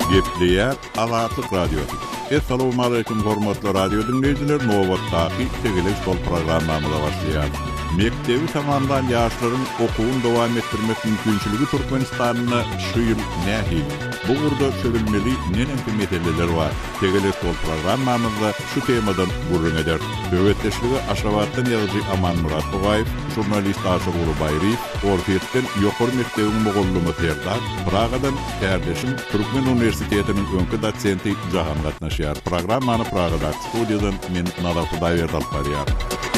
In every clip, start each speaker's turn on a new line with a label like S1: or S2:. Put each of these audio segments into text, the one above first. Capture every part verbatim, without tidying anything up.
S1: Gepleyer Azatlyk Radiosu. Assalamu alaykum hormatly radio dinleyijiler, nowatdaky tegelik bol programmamyza başlaýar. Mektebi tamamlayan ýaşlaryň okuwyny dowam etdirmek mümkinçiligi Türkmenistanyna şu ýyl nähil. Bu gurda çözülmeli neneki meseleler bar. Tegelik bol programmamyzda şu temadan gurrun eder. Döwletdeşligi Aşgabatdan ýazyjy Aman Murat Bogaýew, jurnalist Aşyr Ulubayry, Orfetden ýokary mektebiň mogullumy Serdar, Pragadan kardeşim Türkmen Üniversitetiniň öňkü dosenti Jahan gatnaşýar. Programmany Pragada studiýadan men Nada Hudaýer alyp barýar.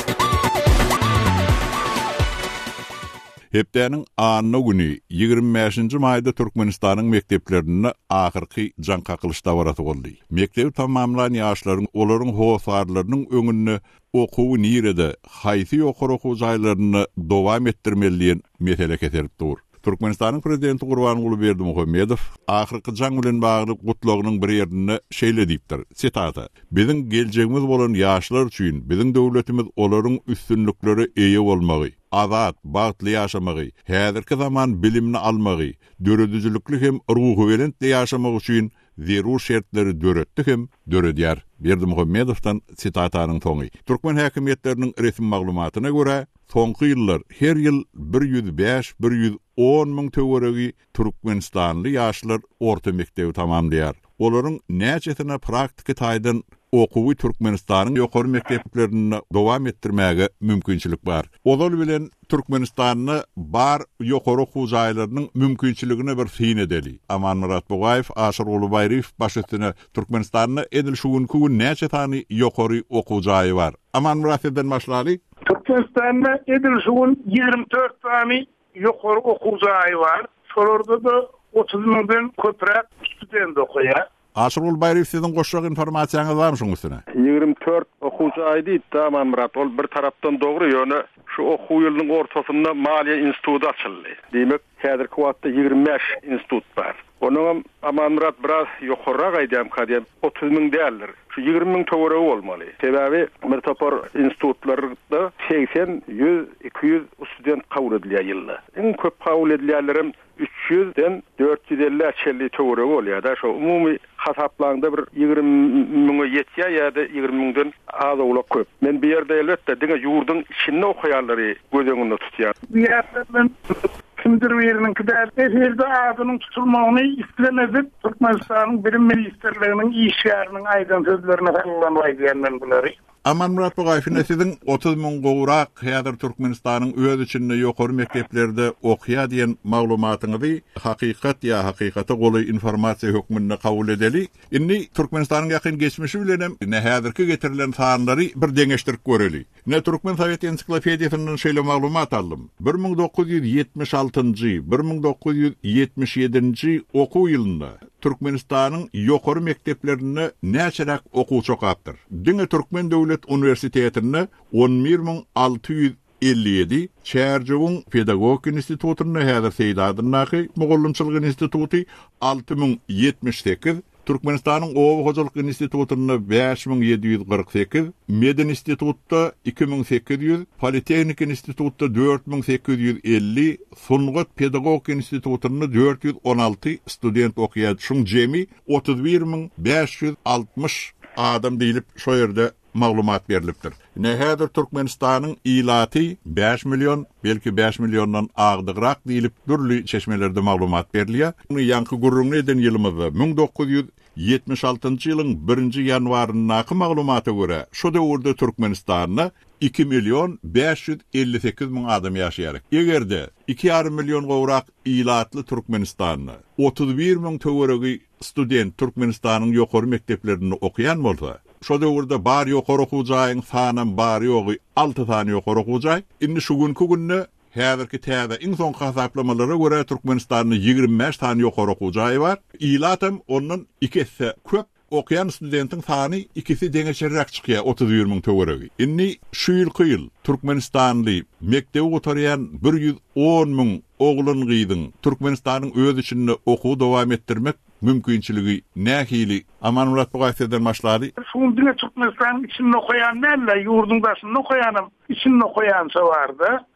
S1: Hepdeniň anyny güni ýigirme beşinji maýda Türkmenistanyň mekteplerinde ahyrky jan kakylşda baraty boldy. Mektebi tamamlayan ýaşlaryň olaryň howsarlarynyň öňünde okuwy nirede, haýsy ýokary okuw jaýlaryny dowam etdirmeliýän mesele keterip dur. Türkmenistanyň prezidenti Gurbanuly Berdimuhammedow ahyrky jan bilen bagly gutlagynyň bir ýerinde şeýle diýipdir. Sitata: "Biziň geljegimiz bolan ýaşlar üçin biziň döwletimiz olaryň üstünlikleri eýe bolmagy, azat, bagtly ýaşamagy, häzirki zaman bilimini almagy, döredüjülükli hem ruhy welentli ýaşamak üçin zerur şertleri döretdi hem döredýär." Berdimuhammedowdan sitatanyň soňy. Türkmen häkimetleriniň resmi maglumatyna görä, soňky ýyllar her ýyl bir ýüz beş bir ýüz on müň töweregi Türkmenistanly ýaşlar orta mektebi tamamlaýar. Olaryň näçesine praktiki taýdan okuwy Türkmenistanyň ýokary mekteplerinde dowam etdirmäge mümkinçilik bar. Olal bilen Türkmenistanyň bar ýokary okuw jaýlarynyň mümkinçiligine bir fin edeli. Aman Murat Bogaýew, Aşyr Ulubayry başystyna Türkmenistanyň edil şugunky näçe tany ýokary okuw jaýy bar. Aman Murat'dan başlary.
S2: Türkmenistanyň edil şugun ýygrimi dört tany ýokary okuw jaýy bar. Şolarda da otuz müňden köpräk student okuýar.
S1: Aşyr Ulubayry, siziň goşak informasiýaňyz barmy şoň üstüne?
S3: ýygrimi dört okuw jaýy diýip tamam Murat. Ol bir tarapdan dogry ýöne şu okuw ýylynyň ortasynda Maliýe instituty açyldy. Demek häzirki wagtda ýygrimi beş institut bar. Onuň Aman Murat biraz ýokaryrak aýdýam kadýam otuz müň däldir. Şu ýygrimi müň töweregi bolmaly. Sebebi bir topar institutlarda seksen, yüz, iki yüz student kabul edilýär ýylda. Iň köp kabul edilýärlerim üç yüzden dört yüz elli çelli töweregi bolýar da. Şu umumy hasaplangda bir ýygrimi müňe ýetýär ýa-da ýygrimi müňden az ola köp. Men bir ýerde elbetde diňe ýurduň içinde okuýarlary göz öňünde tutýar.
S2: Bu ýerde kimdir biriniň kidär eferde adynyň tutulmagyny islemedik. Türkmenistanyň bilim ministrliginiň işgäriniň aýdan sözlerine gurulanyp aýdýan bulary.
S1: Aman Murat Bogaýew, siziň otuz müň gowrak häzir Türkmenistanyň öz içinde ýokary mekteplerde okuýar diýen maglumatyňyzy hakykat ýa hakykata goly informasiýa hökmünde kabul edeli. Indi Türkmenistanyň ýakyn geçmişi bilen ne häzirki getirilen sanlary bir deňeşdirip göreli. Ne Türkmen Sowet ensiklopediýasynyň şeýle maglumat aldym. bir müň dokuz ýüz ýetmiş altynjy bir müň dokuz ýüz ýetmiş ýedinji okuw ýylynda Türkmenistanyň ýokary mekteplerinde näçerak okuwçy okapdyr. Diňe Türkmen Döwlet Üniversitetinde on bir müň alty ýüz elli ýedi, Çerjewň Pedagogik institutyny häzir Seýdadynaky Mogullamçylyk instituty alty müň ýetmiş sekiz, Türkmenistanyň Owa Hojalyk institutyny beş müň ýedi ýüz kırk sekiz, Meden institutda iki müň sekiz ýüz, Politehnik institutda dört müň sekiz ýüz elli, Sungat Pedagogik institutyny dört yüz on alty student okuýar. Şuň jemi otuz bir müň beş ýüz altmış adam diýilip şo ýerde maglumat berilipdir. Nähädir Türkmenistanyň ilaty beş milyon, belki beş milyondan agdyrak diýilip türlü çeşmelerde maglumat berilýär. Bunu ýanky gurrun eden ýylymyzda müň dokuz ýüz ýetmiş altynjy ýylyň birinji ýanwarynaky maglumata görä, şo döwürde Türkmenistanyň iki milyon beş yüz elli sekiz müň adam ýaşaýar. Egerde iki ýarym milyon gowrak ilatly Türkmenistanyň otuz bir müň töweregi student Türkmenistanyň ýokary mekteplerinde okuyan bolsa, şo döwürde bar ýokary okuw jaýyň sany bar ýogy alty tany ýokary okuw jaý. Indi şu günkü günde häzirki täze iň soňky hasaplamalara görä Türkmenistanyň ýygrimi beş tany ýokary okuw jaýy bar. Ilatem onuň ikisi köp. Okuyan studentin sany ikisi deňeçerek çykýar otuz bir müň töweregi. Indi şu ýylky ýyl Türkmenistanly mektebi oturýan bir yüz on müň oglun gyýdyň Türkmenistanyň öz içinde okuw dowam etdirmek mümkinçiligi nähili? Aman Murat Bogaýew'den başlady.
S2: Şuň diňe Türkmenistanyň içinde okuyan näle ýurdun başynda okuýanym, içinde okuýança bardy.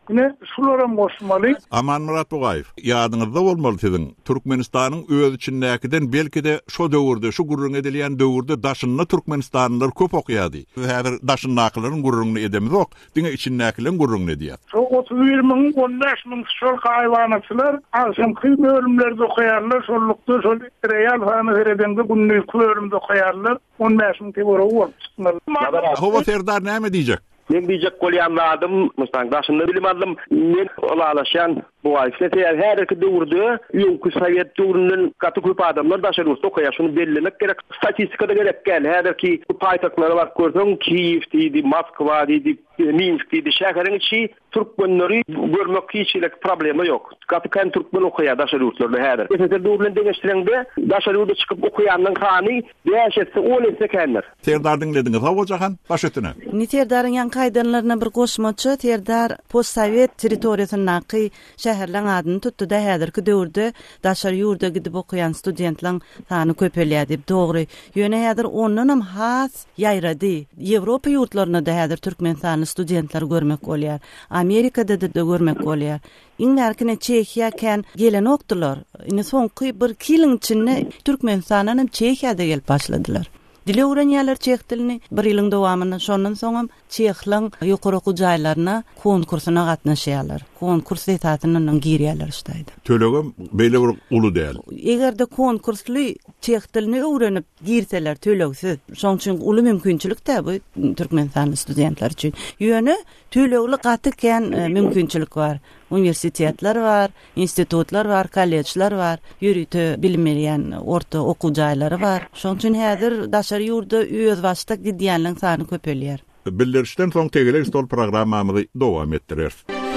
S2: Yine şulara boşmaly.
S1: Aman Murat Bugayew, ýadyňyzda bolmaly siziň. Türkmenistanyň öz içindäkiden belki de şo döwürde, şu gurrun edilýän döwürde daşynly türkmenistanlylar köp okýady. Häzir daşynlaklaryň gurruny edemiz ok, diňe içindäkileň gurruny edýär.
S2: Şo otuz bir min, on beş min şol haýwanaçylar aşamky bölümlerde okýarlar, şollukda şol real hany vereden de günlük bölümde okýarlar, on beş min tebora bolup çykmaly.
S1: Howa Serdar näme diýjek?
S4: Men diyecek golyanladım, Mustang daşında bilim aldım. Men olalaşan bu ayfete her iki döwürde ýönkü Sowet döwründen gaty köp adamlar daşa rus okuýar. Şunu bellemek gerek. Statistikada gerek gel. Häzirki paýtaklary bar gördüm. Kiýew diýdi, Moskwa diýdi, Minsk diýdi. Şäheriň içi türkmenleri görmek hiçlik problemi ýok. Gaty kan türkmen okuýar daşa ruslarda häzir. Efeter döwründen deňeşdirende daşa rusda çykyp okuýanyň hany beş on sekenler.
S1: Serdardyň dediňiz hawa jahan baş etine.
S5: Niterdaryň ýan kaýdanlaryna bir goşmaçy Terdar postsovet territoriýasyny şäherleň adyny tutdy da häzirki döwürde daşary ýurda gidip okuyan studentlaryň sany köpelýär diýip dogry. Ýöne häzir ondan hem has ýaýrady. Ýewropa ýurtlaryna da häzir türkmen sany studentler görmek bolýar. Amerikada da görmek bolýar. Iňärkine Çekiýa ken gelen okdylar. Ine soňky bir ýylyň içinde türkmen sanyny Çekiýada gelip başladylar. Dile öwrenýärler çeх dilini bir ýylyň dowamyny, şondan soňam çehlaň ýokary jaýlaryna konkursyna gatnaşýarlar. Konkurs etatynyň girýärler işdaýdy.
S1: Tölegem beýle bir uly däl.
S5: Egerde konkursly çeх dilini öwrenip girseler tölegsiz, şoň üçin uly mümkinçilik-de bu türkmen studentler üçin. Ýöne tölegli gatyken mümkinçilik bar. Universitetler var, institutlar var, kollejler var, ýürüte bilmeýän orta okuw jaýlary var. Şoň üçin häzir daşary ýurda öz başda gidýänleň sany köpelýär.
S1: Bildirişden soň tegeler stol programmamyzy dowam etdirýär.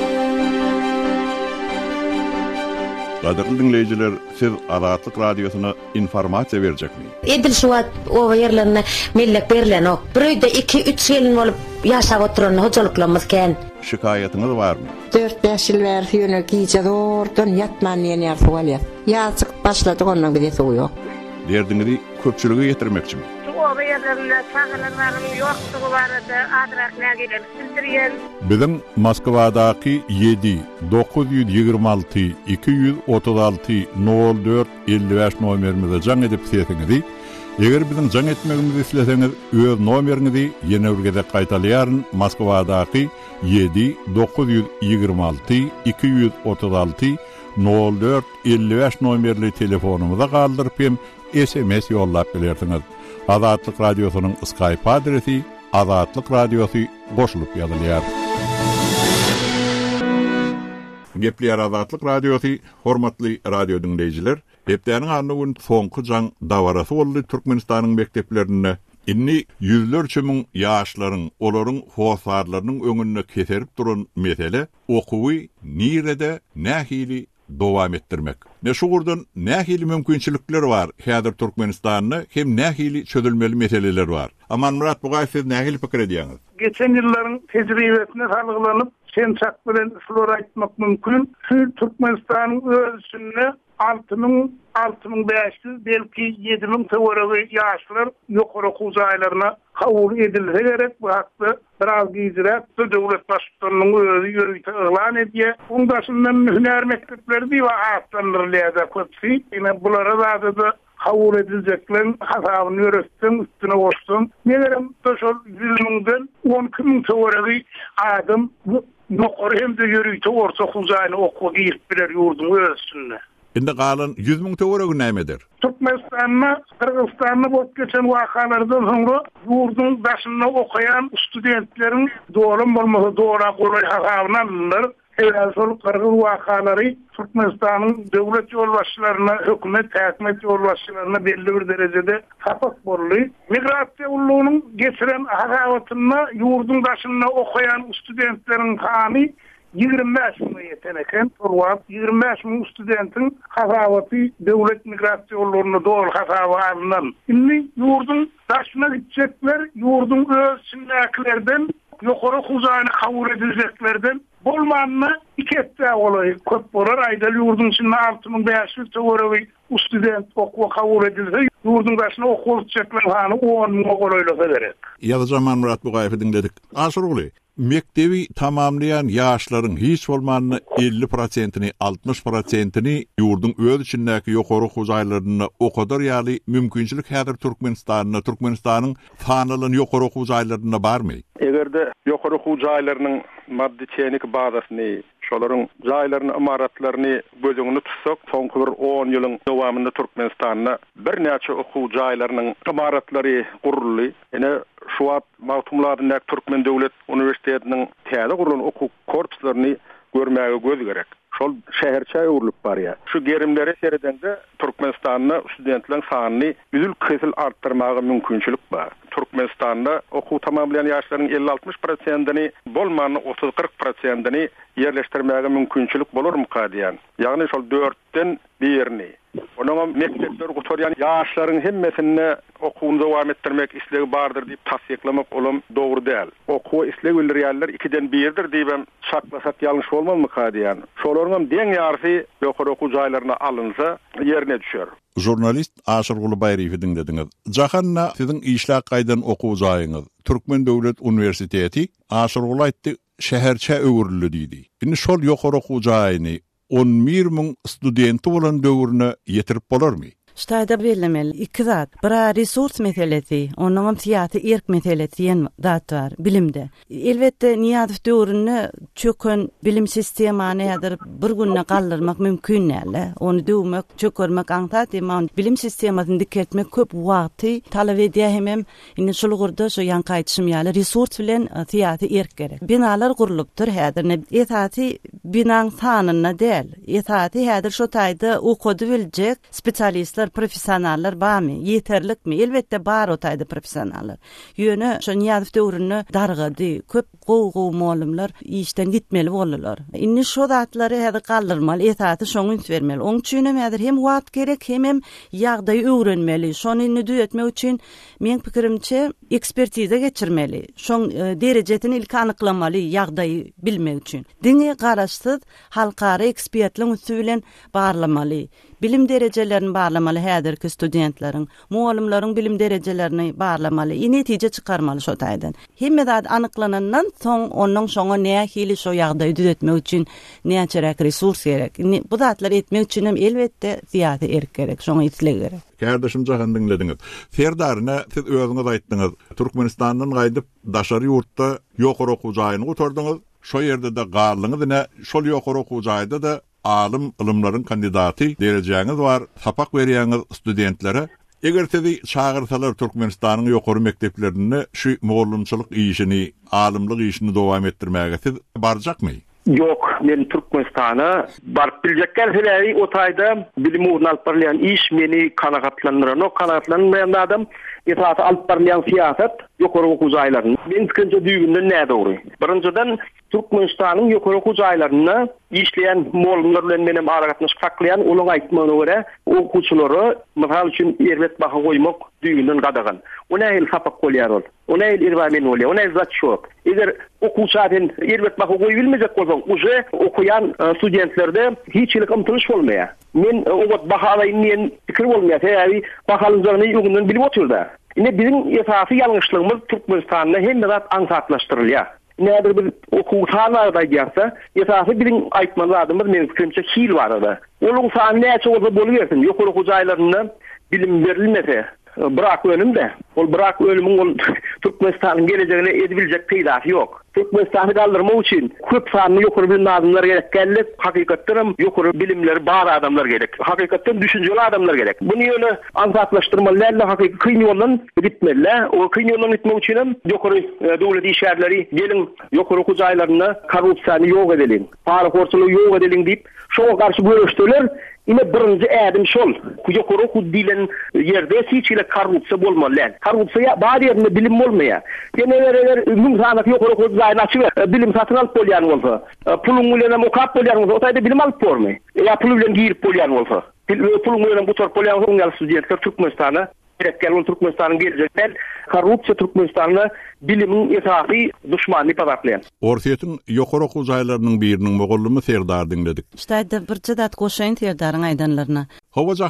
S1: Gaderli dinleyijiler, siz Azatlyk radiosyna informasiýa berjekmi?
S6: Edil şuwat o ýerlerine mellek berilen ok. Biröýde iki üç ýyl bolup ýaşap oturan hojalyklymyz ken.
S1: Şikayetyňyz barmy?
S7: dört beş ýyl bäri ýöne giýje dordan ýatman ýene ýarsyp ýazyk başlady ondan bir ýeto ýok.
S1: Derdiňizi köpçüligi ýetirmekçimi?
S8: O ýerlerinde çağılarlarym ýokdugy barada adrakna gelip bildirýän.
S1: Biziň Moskwadaky yedi dokuz yüz ýygrima alty iki yüz otuz alty nol dört elli beş nomerimize jaň edip sesiňizi, eger biziň jaň etmegimizi isleseňiz, öz nomeriňizi ýene urgede gaýtalýaryn. Moskwadaky yedi dokuz yüz ýygrima alty iki yüz otuz alty nol dört elli beş nomerli telefonumuza galdyryp hem S M S ýollap bilersiňiz. Azatlyk radiosynyň Skype adresi Azatlyk radiosu goşulup ýazylýar. Gepler Azatlyk radiosu, hormatly radio dinleyijiler, hepdeniň anlygyň soňky jaň dawarasy boldy Türkmenistanyň mekdeplerine. Inni yüzlerçe min ýaşlaryň, olaryň howsarlarynyň öňünde keserip duran mesele okuwy nirede nähili dowam etdirmek. Ne şuurdan nähili mümkinçilikler var häzir Türkmenistanyny, hem nähili çözülmeli meseleler var. Aman Murat Bugayew, siz nähili pikir edýäňiz?
S2: Geçen ýyllaryň tejribesine salgylanyp sen çak bilen şulara aýtmak mümkin. Şu Türkmenistanyň özüne altı min altı min beş yüz belki yedi min tewaragy ýaşlar ýokary okuw jaýlaryna kabul edilse gerek. Bu hakda biraz giýdirek döwlet başçylarynyň özü ýürüýte elan edýär. Ondaşyndan hüner mekdepleri we atlandyrylýar köpsi. Ýene bulara da kabul edilecekler hasabyny ýöretdim, üstüne goşdum. Nelerem şol yüz miňden on iki min tewaragy adam ýokary hem de ýürüýte orta okuw jaýyny okuw girip biler ýurdun özüne.
S1: Indi galan yüz min tewaragy nämedir?
S2: Türkmenistan'a, Kırgızistan'a bolup geçen wakalardan soňra ýurdun başynda okuyan studentlerin doğru bolmasa doğru goly hasabyna alınlar. Eýer şol Kırgız wakalary Türkmenistanyň döwlet ýolbaşçylaryna, hökümet, häkimet ýolbaşçylaryna belli bir derejede hapak boldy. Migrasiýa ullugynyň geçiren hasabatyna ýurdun başynda okuyan studentleriň sany ýygrimi beş min ýeteneken, torwap ýygrimi beş min studentin hasabaty döwlet migrasiýa ullaryna dogry hasaba alynan. Indi ýurdun daşyna gitjekler, ýurdun öz içindekilerden ýokary huzaýyny kabul edileceklerden bolmanyny iki ette olay köp bolar. Aýda ýurdun içinde altı min beş yüz tewaragy o student okuwa kabul edilse yurdun başına okul çeklen hanı on ming golaylyk ederek.
S1: Ýa-da zaman Murat Bugaýew dinledik. Aşurly mektebi tamamlayan ýaşlaryň hiç bolmanyny elli prosentini altmış prosentini ýurdun öz içindäki ýokary huzaýlaryna okadar ýaly mümkinçilik häzir Türkmenistanyna Türkmenistanyň fanalyny ýokary huzaýlaryna barmy?
S3: Egerde ýokary huzaýlarynyň maddi çenik bazasyny şolaryň jaýlaryny imaratlaryny gözüňde tutsak, soňky bir on ýylyň dowamynda Türkmenistanyna bir näçe okuw jaýlarynyň imaratlary guruldy. Ene şu wagt mawtumlaryň Türkmen döwlet universitetiniň täze gurulan okuw korpuslaryny görmäge göz gerek. Şol şäherçe urulyp barýar. Şu gerimleri seredende Türkmenistanyna studentleriň sanyny yüzül kesil artdyrmagy mümkinçilik bar. Türkmenistanyna okuw tamamlayan ýaşlaryň elli altmış prosentini bolmany otuz kırk prosentini yerleşdirmäge mümkinçilik bolurmy kadiýan. Ýagny şol dörtden birini. Onuň mektepler gutarýan ýaşlaryň hemmesini okuwny dowam etdirmek islegi bardyr diýip tasdiklamak olam dogry däl. Okuw islegi bildirýärler ikiden birdir diýip şaklasak ýalňyş bolmazmy kadiýan. Şolaryň deň ýarysy ýokary okuw jaýlaryna alınsa ýerine düşer.
S1: Jurnalist Aşyr Gulubaýew dinlediňiz. Jahanna siziň işlak gaýdan okuw jaýyňyz Türkmen Döwlet Universiteti Aşyr Gulaýetdi şäherçe öwürlüdi diýdi. Indi şol ýokary okuw jaýyny on bir ming studenti bolan döwürne ýetirip bolarmy?
S5: Ştaýda belemel iki zat. Bira resurs meselesi, onuň fiýaty erk meselesi ýen zat bar bilimde. Elbetde Niýazow döwrüne çökön bilim sistemany ýa-da bir günne galdyrmak mümkin näle. Onu döwmek, çökürmek aňtat emman bilim sistemasyny diketmek köp wagty talap edýär hemem. Indi şol gurda şu ýan gaýtşym ýaly resurs bilen fiýaty erk gerek. Binalar gurulypdyr häzir. Etaty binaň sanyna däl. Etaty häzir şu taýda okudy biljek spesialistler, professionallar barmy? Yeterlikmi? Elbetde bar o taýda professionallar. Ýöne şu Niýazow döwrüne dargady. Köp gow-gow muallimler işden gitmeli boldylar. Indi şu zatlary häzir galdyrmaly, etaty şoňa üns bermeli. Oň üçin häzir hem wagt gerek, hem hem ýagdaý öwrenmeli. Şonu indi düýetmek üçin men pikirimçe ekspertiza geçirmeli. Şoň e, derejetini ilk anyklamaly ýagdaý bilmek üçin. Diňe garaşsyz halkara ekspertliň üstü bilen barlamaly. Bilim derejelerini barlamaly häzirki studentleriň, muallimleriň bilim derejelerini barlamaly, netije çykarmaly şo taýdan. Hemme zat anyklanandan soň onuň şoňa nähili şo ýagdaý düzetmek üçin näçerek resurs gerek. Bu zatlar etmek üçin hem elbetde fiýaty erk gerek, şoňa itleg gerek.
S1: Kardeşim jahan dinlediňiz. Ferdaryna siz özüňiz aýtdyňyz. Türkmenistanyň gaýdyp daşary ýurtda ýokary okuw jaýyny gutardyňyz. Şo ýerde de garlyňyz ne şol ýokary okuw jaýda da alim ilimlaryň kandidaty derejäňiz bar, sapak berýäňiz studentlere. Eger sizi çağırsalar Türkmenistanyň ýokary mekdeplerini şu muallimçilik işini, alimlik işini dowam etdirmäge siz barjakmy?
S4: Yok, men Türkmenistana barıp biljek gelseleri o taýda bilim uğruna alyp barýan iş meni kanagatlandyran, o kanagatlanmayan adam etaty alyp barýan siýasat ýokary okuw jaýlaryny. Men fikrimçe düýgünde näde dogry? Birinjiden Türkmenistanyň ýokary okuw jaýlaryna işleýän muallimler bilen menem aragatnaşyk saklaýan olaň aýtmagyna görä okuwçylary mysal üçin erbet baha goýmak düýgünden gadagan. O näil sapak bolýar ol. O näil irbamen bolýar. O näil zat şok. Eger okuwçadan erbet baha goýup bilmejek bolsaň, uje okuyan studentlerde hiçlik ymtylyş bolmaýar. Men o bahalyny men pikir bolmaýar. Täze bahalyny ýöňünden bilip oturda. Ine bizim esasy ýalňyşlygymyz Türkmenistanyna hem de aňsatlaşdyrylýar. Näder bir okuw sanaýda gelse, esasy birin aýtman adamlar men fikrimçe hil barada. Olaň sany näçe bolsa boluversin, ýokary okuw jaýlaryna bilim berilmese, bırak önümde. Ol bırak ölümün ol Türkmenistan'ın geleceğine edebilecek peydası yok. Türkmenistan'ı kaldırmak için köp sanlı yukarı bilim adamlar gerek. Gelip hakikatten yukarı bilimleri bağır adamlar gerek. Hakikatten düşünceli adamlar gerek. Bunu öyle ansatlaştırmalarla hakiki kıyın yoldan gitmeliler. O kıyın yoldan gitmek için yukarı e, devlet işyerleri gelin yukarı kuzaylarına korrupsiyonu yok edelim. Para korçuluğu yok edelim deyip şoğa karşı görüştüler. Yine birinci edim şol. Yukarı kudilen yerde hiçile korrupsiya bolmalı. Korrupsiya bari yerinde bilim olmaya. Geneler mümkünat yukarı kuzayını açıver. Bilim satın alıp bolyan olsa. Pulun bilen mukap bolyan olsa. O tayda bilim alıp bolmay. Ya pulun bilen giyip bolyan olsa. Pulun bilen bu tor bolyan olsa. Ongal studentler Türkmenistan'a gerekli Türkmenistan'ın gelecekler. Korrupsiya Türkmenistan'la bilimin esası düşmanını pataklayan.
S1: Orsiyetin yukarı kuzaylarının birinin moğollumu Serdar dinledik.
S5: İşte birçe dat koşayın Serdar'ın aydanlarına.
S1: Hova Jahan?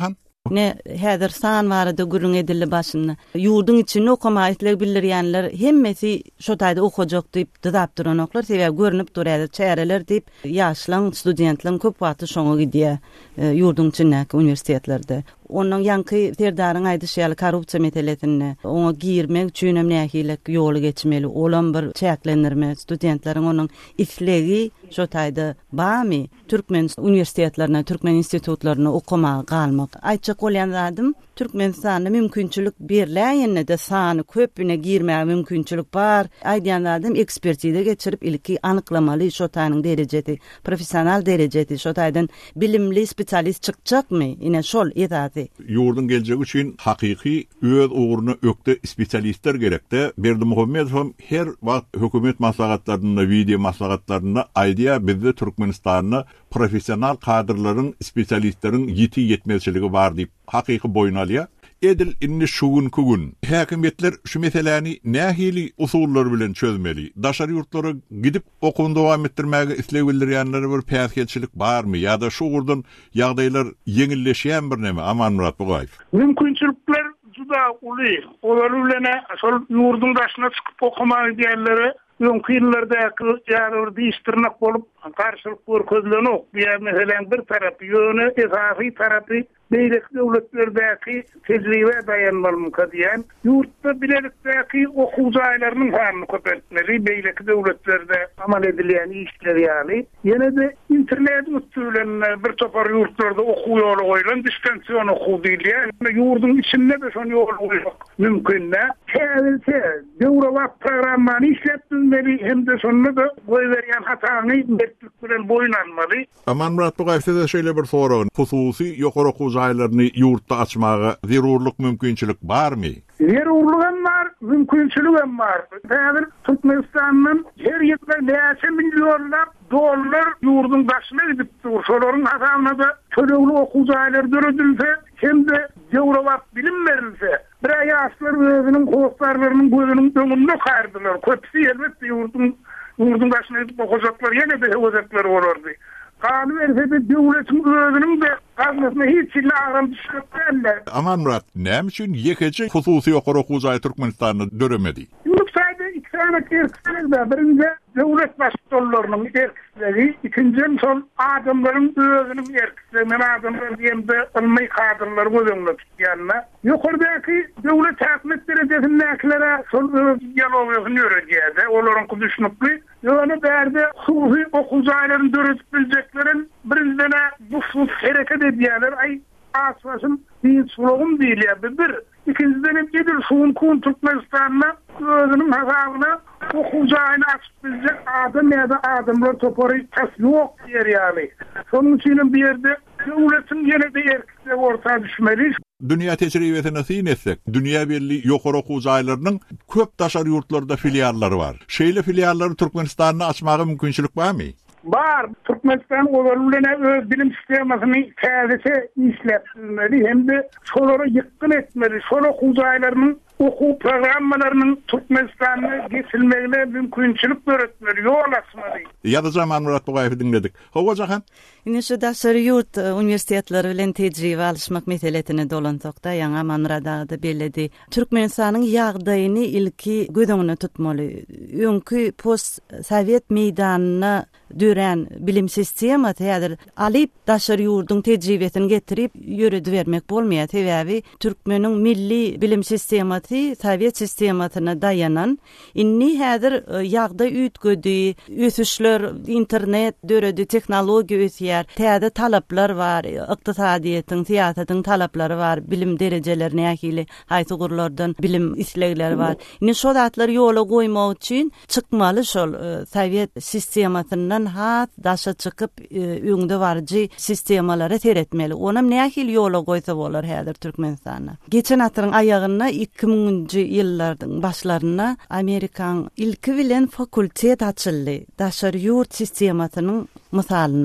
S5: Ne häzir san barada gürüň edildi başynda. Ýurdun içinde okuma etleg bildirýänler hemmesi şo taýda okujak diýip dydap duranoklar sebäp görünip durýar, çäreler diýip ýaşlaň studentlaryň köp wagty şoňa gidýär ýurdun içindäki universitetlerde. Onun yankı terdarın aýdyşýaly korrupsiýa meselesini oňa girmek üçin hem nähilek ýoly geçmeli. Olan bir çäklendirme studentleriň onuň islegi şo taýda bamy Türkmen universitetlerine, Türkmen institutlaryna okumaga galmak. Aýtjak bolýanlarym Türkmenistanda mümkinçilik berläýänne de sany köpüne girmäge mümkinçilik bar. Aýdýanlarym ekspertize geçirip ilki anyklamaly şo taýynyň derejesi, professional derejesi şo taýdan bilimli spesialist çykjakmy? Ine şol ýetadi.
S1: Ýurdun geljegi üçin hakyky öz uğruna ökde spesialistler gerekde. Berdi Muhammedow her wagt hökümet maslahatlaryna, video maslahatlaryna aýdýa bizde Türkmenistanyň professional kadrlaryň, spesialistleriň ýeti ýetmezçiligi bar diýip hakyky boyun alýar. Edil inni şugun kugun. Häkimetler şu meseleni nähili usullar bilen çözmeli. Daşary ýurtlara gidip okuny dowam etdirmäge isleg bildirýänlere bir päsgelçilik barmy ýa-da şu gurdan ýagdaýlar ýeňilleşýän bir näme? Aman Murat Bugaýew.
S2: Mümkinçilikler juda uly. Olar bilen şol ýurdun başyna çykyp okumak diýenleri öňkü ýyllardaky ýa-da diýişdirmek bolup garşylyk görkezlenok. Ýa meselen bir tarapy ýöne esasy tarapy beýlek döwletlerdäki tejribe dayanmalyk diýen ýurtda bilelikdäki okuw jaýlarynyň hanyny köpeltmeli, beýlek döwletlerde amal edilýän işler ýaly. Ýene de internet üstünden bir topar ýurtlarda okuw ýoly goýulan distansiýon okuw diýilýär. Ýurdun içinde de şol ýol goýmak mümkin. Häzirçe döwrat programmany işletmeli hem de şonu da goýberýän hatany bertlik bilen boýunanmaly.
S1: Aman Murat Bugaýew de şeýle bir soragy. Hususy ýokary okuw jaýlaryny ýurtda açmaga zerurluk mümkinçilik barmy?
S2: Zerurluk bar, mümkinçilik hem bar. Häzir Türkmenistanyň her ýerde näçe milliónlap dollar ýurdun başyna gidip dur. Şolaryň hasabyna da tölegli okuw jaýlary döredilse, hem de döwrat bilim berilse, bir ýaşlar özüniň howslarlarynyň gözüniň döňünde gardylar. Köpsi elbetde ýurdun ýurdun başyna gidip okujaklar, ýene de howsaklar bolardy. Kanun verirse döwletiň özüniň de gazmasyna hiç ille agram düşüripdirler.
S1: Aman Murat, näme üçin ýekeçi hususy ýokary okuw jaý Türkmenistanyny döremedi?
S2: Ýurtda iki tane erkekler de, birinci döwlet başçylarynyň erkekleri, ikinci sol adamlaryň özüniň erkekleri, men adamlar diýende ilmi kadrlar gözüňde tutýanlar. Ýokardaky döwlet häkimet derejesindäkilere sol ýalogyny öğrenýärde, olaryň kuduşnukly ýöne berde hususy okuw jaýlaryny döretip biljeklerin birinden bu sus hereket edýärler. Ay asasyn bir sulugum diýilýär bir. İkinciden edil şuun kun Türkmenistan'na özünün hasabyna okuw jaýyny açyp biljek adam ýa-da adamlar topary tas ýok diýer ýaly. Şonuň üçin bir ýerde döwletiň ýene de erkekler ortaga düşmeli.
S1: Dünýä tejribesine syn etsek, dünýä belli ýokary okuw jaýlarynyň köp daşary ýurtlarda filiallary bar. Şeýle filiallary Türkmenistanyny açmaga mümkinçilik barmy?
S2: Bar. Türkmenistan olarlyna öz bilim sistemasyny täze işletmeli hem de şolary ýykyn etmeli. Şol okuw jaýlarynyň okuw programmalarynyň Türkmenistanyna geçilmegine mümkinçilik beretmeli, ýol açmaly.
S1: Ýa-da zaman Murat Bugaýew dinledik. Howajahan?
S5: Ine şu daşary ýurt universitetleri bilen tejribe alşmak meselesine dolantokda ýaňa manrada beledi. Türkmenistanyň ýagdaýyny ilki gödüňine tutmaly. Öňkü post Sowet meýdanyna dören bilim sistema täzir alyp daşary ýurdun tejribesini getirip ýöredip bermek bolmaýar. Täzäbi Türkmeniň milli bilim sistematy Sowet sistematyna dayanan. Inni häzir ýagdaý ütgödi, ösüşler, internet döredi, teknologiýa ösýär. Täze talaplar var, ykdysadyýetin, siýasatyň talaplary var, bilim derejelerini ýa-da haýsy gurlardan bilim islegleri var. Ine şol zatlar ýola goýmak üçin çykmaly şol Sowet sistematynyň hat daşa çykyp öňde barjy sistemalara teretmeli. Onam nähil ýola goýsa bolar häzir Türkmenistana. Geçen atyryň aýagyna iki miňinji ýyllardyň başlaryna Amerikaň ilki bilen fakultet açyldy. Daşary ýurt sistematynyň mysalyna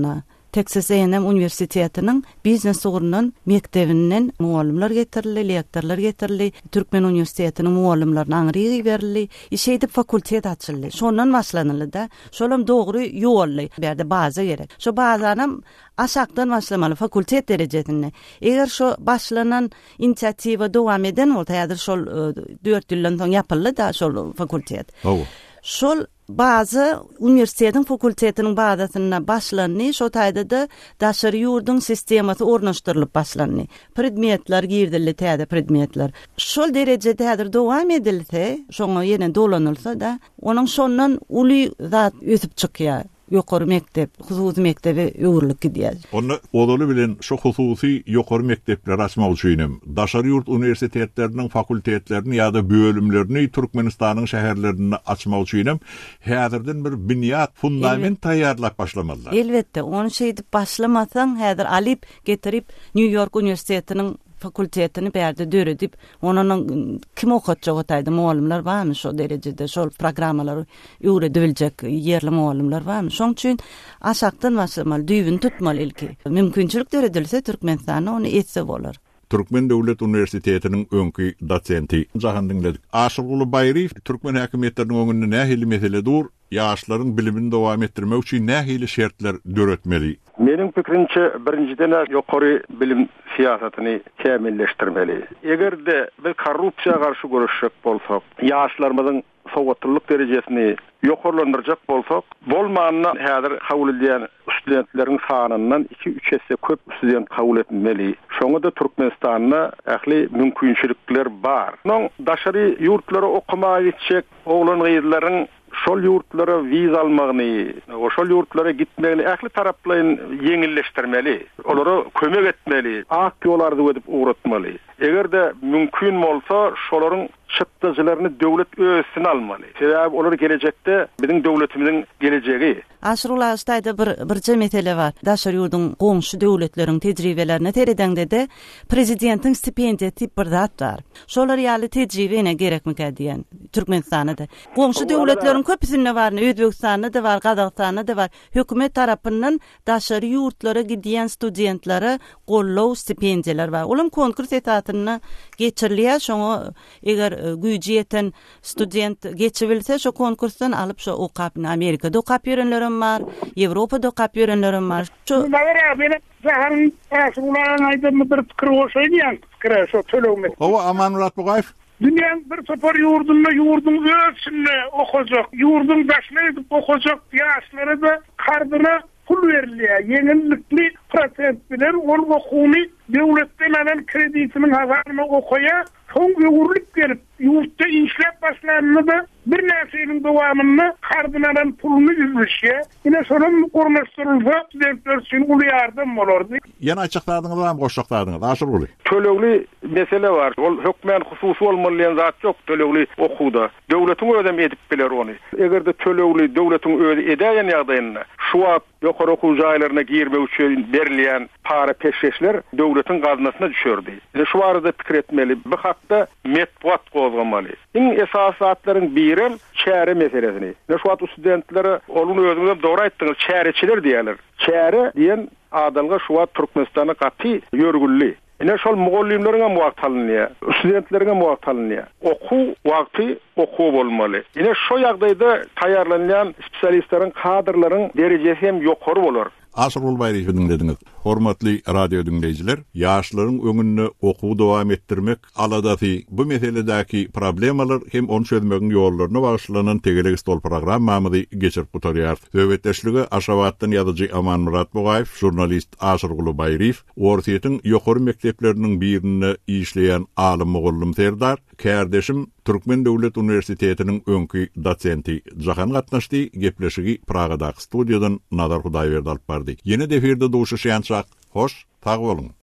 S5: Texas A and M Üniversitetining biznes ugrunun mektebinden muallimler getirildi, lektorlar getirildi, Türkmen Üniversitetiniň muallimlerine aňrygy berildi, işeýdi fakultet açyldy. Şondan başlanyldy da, şolam dogry ýolly, berde baza gerek. Şo bazanam aşakdan başlamaly fakultet derejesinde. Eger şo başlanan inisiatiwa dowam eden bolsa, ýa-da şol dört ýyldan soň ýapyldy da şol fakultet.
S1: Oh.
S5: Şol bazı üniversitetin fakultetinin bazasyna başlandy, şo taýda da daşary ýurdun sistemasy ornaşdyrylyp başlandy. Predmetler girdildi, täze predmetler. Şol derejede häzir dowam edilse, şoňa ýene dolanylsa da, onuň şondan uly zat ösüp çykýar. Ýokary mektep, hususy mektebi ýurlyk gidýär.
S1: Onu odaly bilen şu hususy ýokary mektepler açmak üçin daşary ýurt universitetleriniň fakultetlerini ýa-da bölümlerini Türkmenistanyň şäherlerinde açmak üçin häzirden bir binýat fundament taýýarlap başlamalylar.
S5: Elbetde, onu şeýdip başlamasaň häzir alyp getirip New York Üniversitetiniň fakultetini berde döredip, onun kim okutacak otaydı muallimler barmy şo derejede, şol programmalar öwrediljek yerli muallimler barmy? Şoň üçin aşakdan başlamaly, düýbün tutmaly ilki. Mümkinçilik döredilse Türkmenistany onu etse bolar.
S1: Türkmen Döwlet Üniversitetiniň öňki dosenti Jahan dinledik. Aşyguly Baýriw Türkmen häkimetleriniň öňünde nähili mesele dur, ýaşlaryň bilimini dowam etdirmek üçin nähili şertler döretmeli.
S3: Meniň pikirimçe birinciden ýokary bilim siýasatyny kämilleşdirmeli. Egerde biz korrupsiýa garşy görüşjek bolsak, ýaşlarymyzyň sowatlyk derejesini ýokarlandyrjak bolsak, bolmanyna häzir kabul edilýän studentleriň sanyndan iki üç hesse köp student kabul etmeli. Şoňa da Türkmenistanyna ähli mümkinçilikler bar. Noň daşary ýurtlara okumagy gitjek oglan gyzlaryň şol ýurtlara wiza almagyny, o şol ýurtlara gitmegini ähli taraplaryň ýeňilleşdirmeli, olara kömek etmeli, ak ýollarda ödüp uğratmaly. Egerde mümkin bolsa şolaryň çıktıcılarını döwlet öýsüne almaly. Sebäbi olar gelecekde biziň döwletimiziň gelejegi.
S5: Aşrular staýda bir birçe mesele bar. Daşary ýurdun goňşy döwletleriň tejribelerine teredäňde de prezidentiň stipendiýa tip bir zat bar. Şolar ýaly tejribene gerekmi diýen Türkmenistanyda. Goňşy döwletleriň köpüsinde bar, Özbekistanda da bar, Gazagstanda da bar. Hökümet tarapyndan daşary ýurtlara gidýän studentlere gollaw stipendiýalar bar. Olam konkurs etatyny geçirilýär, şoňa eger güýji ýeten student geçirilse şo konkursdan alyp şo okap Amerikada okap ýörenlerim bar, Ýewropada okap ýörenlerim bar. Şo
S2: Näme beni zahan aşularyň aýdym bir pikir bolsaýdy, pikir şo tölegmek.
S1: Owa Aman Murat Bugaýew
S2: Dünýäň bir separ ýurdunda ýurdun ölçüne okujak, ýurdun başyna edip okujak ýaşlara da kardyna pul berilýär. Ýeňillikli prosent bilen ol okuny döwletden alan kreditiniň hazaryna okuýar. Soň ýurlyp gelip ýurtda işläp başlanýanda da bir näseliň dowamyny kardynadan puluny üzüşýär. Ine şonun gornaşdyrylsa studentler üçin uly ýardam bolardy.
S1: Ýa-da açyklardyňyz hem goşaklardyňyz aşyr
S3: Tölegli mesele var. Ol hökmen hususy bolmaly zat ýok tölegli okuda. Döwletiň ödem edip biler ony. Egerde tölegli döwletiň öde edýän ýagdaýynda şu wagt ýokary okuw jaýlaryna girmek üçin berilýän para peşeşler döwletiň gazynasyna düşerdi. Ine şu barada pikir etmeli. Bu hakda metbuat gozgamaly. Iň esas zatlaryň biri çäre meselesini. Ne şu wagt studentlereoluny özüňizden dogry aýtdyňyz, çäreçiler diýerler. Çäre diýen adalga şu wagt Türkmenistana gaty ýörgülli. Ine şol mugallimleriňe muwagt alınýar, studentleriňe muwagt alınýar. Okuw wagty okuw bolmaly. Ine şo ýagdaýda taýýarlanýan spesialistleriň, kadrlaryň derejesi hem ýokary bolar.
S1: Aşyr Baýriw dinlediňiz. Hormatly radio dinleýijiler, ýaşlaryň öňünde okuw dowam etdirmek aladasy bu meseledäki problemalar hem onu çözmegiň ýollaryna bagyşlanan tegelik stol programmamyzy geçirip gutarýar. Söhbetleşligi Aşgabatdan ýazyjy Aman Murat Bugaýew, jurnalist Aşyr Baýriw, Ortiýetiň ýokary mekdepleriniň birinde işleýän alim mugullim Serdar, kärdeşim Türkmen Döwlet Üniversitetiniň öňki dosenti Jahan gatnaşdy. Gepleşigi Pragadaky studiýadan Nadar Hudaýberdi alyp bardy. Ýene deferde duşuşýançak. Hoş, tag bolun.